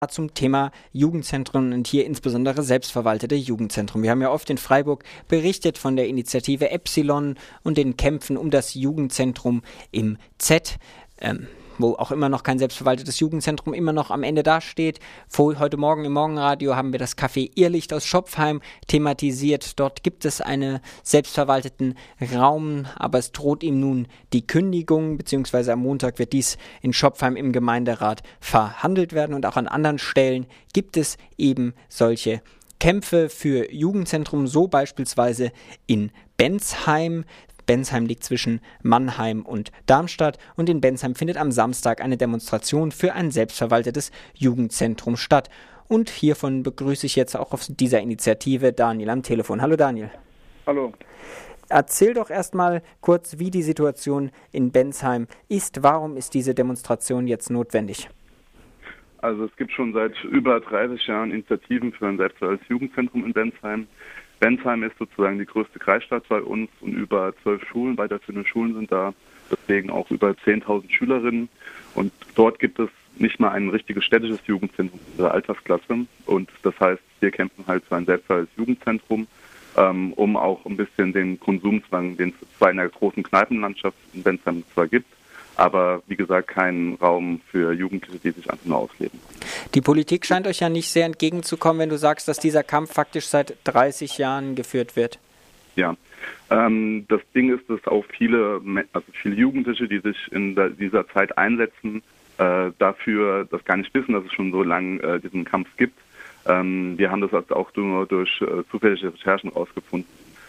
zum Thema Jugendzentren und hier insbesondere selbstverwaltete Jugendzentren. Wir haben ja oft in Freiburg berichtet von der Initiative Epsilon und den Kämpfen um das Jugendzentrum im Z, wo auch immer noch kein selbstverwaltetes Jugendzentrum immer noch am Ende dasteht. Heute Morgen im Morgenradio haben wir das Café Irrlicht aus Schopfheim thematisiert. Dort gibt es einen selbstverwalteten Raum, aber es droht ihm nun die Kündigung, beziehungsweise am Montag wird dies in Schopfheim im Gemeinderat verhandelt werden und auch an anderen Stellen gibt es eben solche Kämpfe für Jugendzentrum, so beispielsweise in Bensheim. Bensheim liegt zwischen Mannheim und Darmstadt und in Bensheim findet am Samstag eine Demonstration für ein selbstverwaltetes Jugendzentrum statt. Und hiervon begrüße ich jetzt auch auf dieser Initiative Daniel am Telefon. Hallo Daniel. Hallo. Erzähl doch erstmal kurz, wie die Situation in Bensheim ist. Warum ist diese Demonstration jetzt notwendig? Also es gibt schon seit über 30 Jahren Initiativen für ein selbstverwaltetes Jugendzentrum in Bensheim. Bensheim ist sozusagen die größte Kreisstadt bei uns und über 12 Schulen, weiterführende Schulen sind da, deswegen auch über 10.000 Schülerinnen. Und dort gibt es nicht mal ein richtiges städtisches Jugendzentrum für der Altersklasse. Und das heißt, wir kämpfen halt für ein selbstverwaltetes Jugendzentrum, um auch ein bisschen den Konsumzwang, den es zwar in der großen Kneipenlandschaft in Bensheim zwar gibt, aber wie gesagt keinen Raum für Jugendliche, die sich einfach nur ausleben. Die Politik scheint euch ja nicht sehr entgegenzukommen, wenn du sagst, dass dieser Kampf faktisch seit 30 Jahren geführt wird. Ja, das Ding ist, dass auch viele Jugendliche, die sich in dieser Zeit einsetzen, dafür das gar nicht wissen, dass es schon so lange diesen Kampf gibt. Wir haben das also auch nur durch zufällige Recherchen rausgefunden.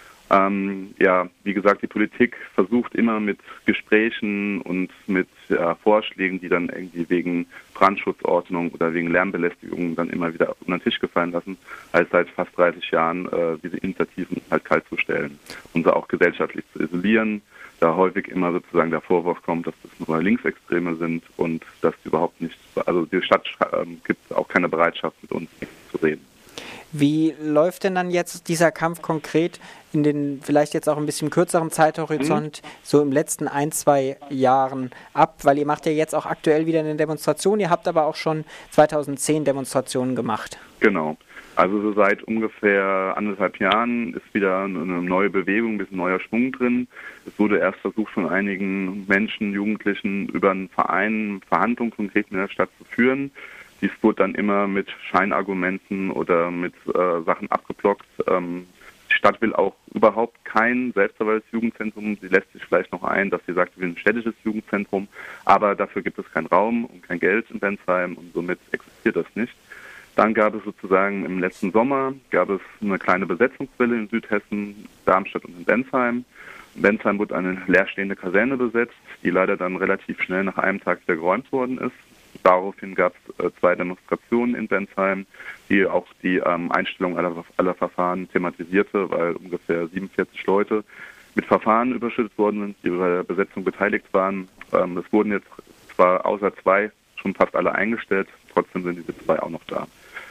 Wie gesagt, die Politik versucht immer mit Gesprächen und mit Vorschlägen, die dann irgendwie wegen Brandschutzordnung oder wegen Lärmbelästigung dann immer wieder unter den Tisch gefallen lassen, als seit fast 30 Jahren diese Initiativen halt kalt zu stellen und sie auch gesellschaftlich zu isolieren, da häufig immer sozusagen der Vorwurf kommt, dass das nur Linksextreme sind und dass überhaupt nicht, also die Stadt gibt auch keine Bereitschaft, mit uns zu reden. Wie läuft denn dann jetzt dieser Kampf konkret in den vielleicht jetzt auch ein bisschen kürzeren Zeithorizont, so im letzten 1-2 Jahren ab? Weil ihr macht ja jetzt auch aktuell wieder eine Demonstration, ihr habt aber auch schon 2010 Demonstrationen gemacht. Genau. Also so seit ungefähr 1,5 Jahren ist wieder eine neue Bewegung, ein bisschen neuer Schwung drin. Es wurde erst versucht von einigen Menschen, Jugendlichen über einen Verein Verhandlungen konkret in der Stadt zu führen. Dies wurde dann immer mit Scheinargumenten oder mit Sachen abgeblockt. Die Stadt will auch überhaupt kein selbstverwaltetes Jugendzentrum. Sie lässt sich vielleicht noch ein, dass sie sagt, wir sind ein städtisches Jugendzentrum, aber dafür gibt es keinen Raum und kein Geld in Bensheim und somit existiert das nicht. Dann gab es sozusagen im letzten Sommer eine kleine Besetzungswelle in Südhessen, Darmstadt und in Bensheim. In Bensheim wurde eine leerstehende Kaserne besetzt, die leider dann relativ schnell nach einem Tag wieder geräumt worden ist. Daraufhin gab es 2 Demonstrationen in Bensheim, die auch die Einstellung aller Verfahren thematisierte, weil ungefähr 47 Leute mit Verfahren überschüttet worden sind, die bei der Besetzung beteiligt waren. Es wurden jetzt zwar außer 2 schon fast alle eingestellt, trotzdem sind diese 2 auch noch da.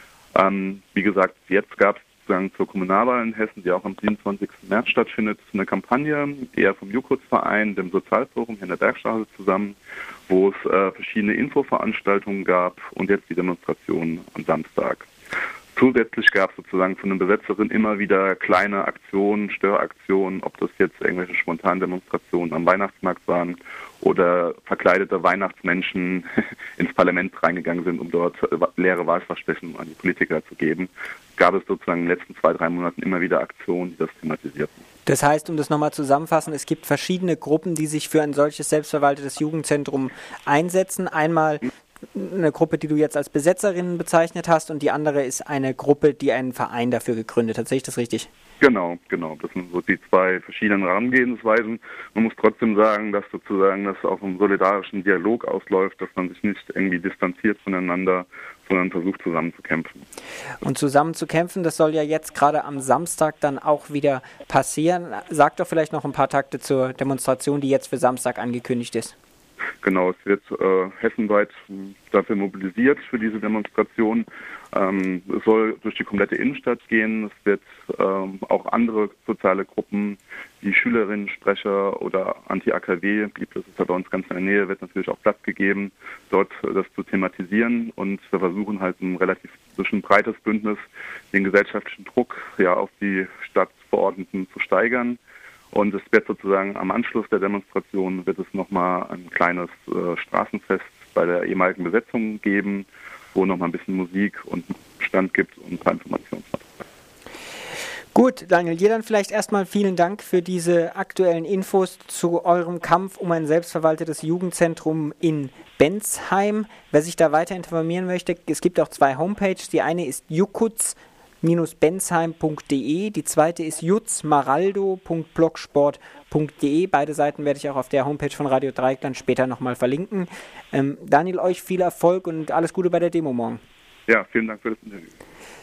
Wie gesagt, jetzt gab es sozusagen zur Kommunalwahl in Hessen, die auch am 27. März stattfindet, eine Kampagne, eher vom Jukuts-Verein, dem Sozialforum hier in der Bergstraße zusammen, wo es verschiedene Infoveranstaltungen gab und jetzt die Demonstration am Samstag. Zusätzlich gab es sozusagen von den Besetzerinnen immer wieder kleine Aktionen, Störaktionen, ob das jetzt irgendwelche spontanen Demonstrationen am Weihnachtsmarkt waren oder verkleidete Weihnachtsmenschen ins Parlament reingegangen sind, um dort leere Wahlversprechen an die Politiker zu geben. Gab es sozusagen in den letzten 2-3 Monaten immer wieder Aktionen, die das thematisierten. Das heißt, um das nochmal zusammenfassen, es gibt verschiedene Gruppen, die sich für ein solches selbstverwaltetes Jugendzentrum einsetzen. Einmal eine Gruppe, die du jetzt als Besetzerinnen bezeichnet hast und die andere ist eine Gruppe, die einen Verein dafür gegründet hat. Sehe ich das richtig? Genau. Das sind so die 2 verschiedenen Herangehensweisen. Man muss trotzdem sagen, dass sozusagen das auf einem solidarischen Dialog ausläuft, dass man sich nicht irgendwie distanziert voneinander, sondern versucht zusammenzukämpfen. Und zusammenzukämpfen, das soll ja jetzt gerade am Samstag dann auch wieder passieren. Sag doch vielleicht noch ein paar Takte zur Demonstration, die jetzt für Samstag angekündigt ist. Genau, es wird hessenweit dafür mobilisiert für diese Demonstration. Es soll durch die komplette Innenstadt gehen. Es wird auch andere soziale Gruppen, wie Schülerinnen, Sprecher oder Anti-AKW, das ist ja bei uns ganz in der Nähe, wird natürlich auch Platz gegeben, dort das zu thematisieren. Und wir versuchen halt ein relativ breites Bündnis, den gesellschaftlichen Druck auf die Stadtverordneten zu steigern. Und es wird sozusagen am Anschluss der Demonstration wird es nochmal ein kleines Straßenfest bei der ehemaligen Besetzung geben, wo nochmal ein bisschen Musik und Stand gibt und ein paar Informationsmaterial. Gut, Daniel, dir dann vielleicht erstmal vielen Dank für diese aktuellen Infos zu eurem Kampf um ein selbstverwaltetes Jugendzentrum in Bensheim. Wer sich da weiter informieren möchte, es gibt auch 2 Homepages. Die eine ist jukuts-bensheim.de, die zweite ist jutzmaraldo.blogsport.de. Beide Seiten werde ich auch auf der Homepage von Radio Dreieckland später nochmal verlinken. Daniel, euch viel Erfolg und alles Gute bei der Demo morgen. Ja, vielen Dank für das Interview.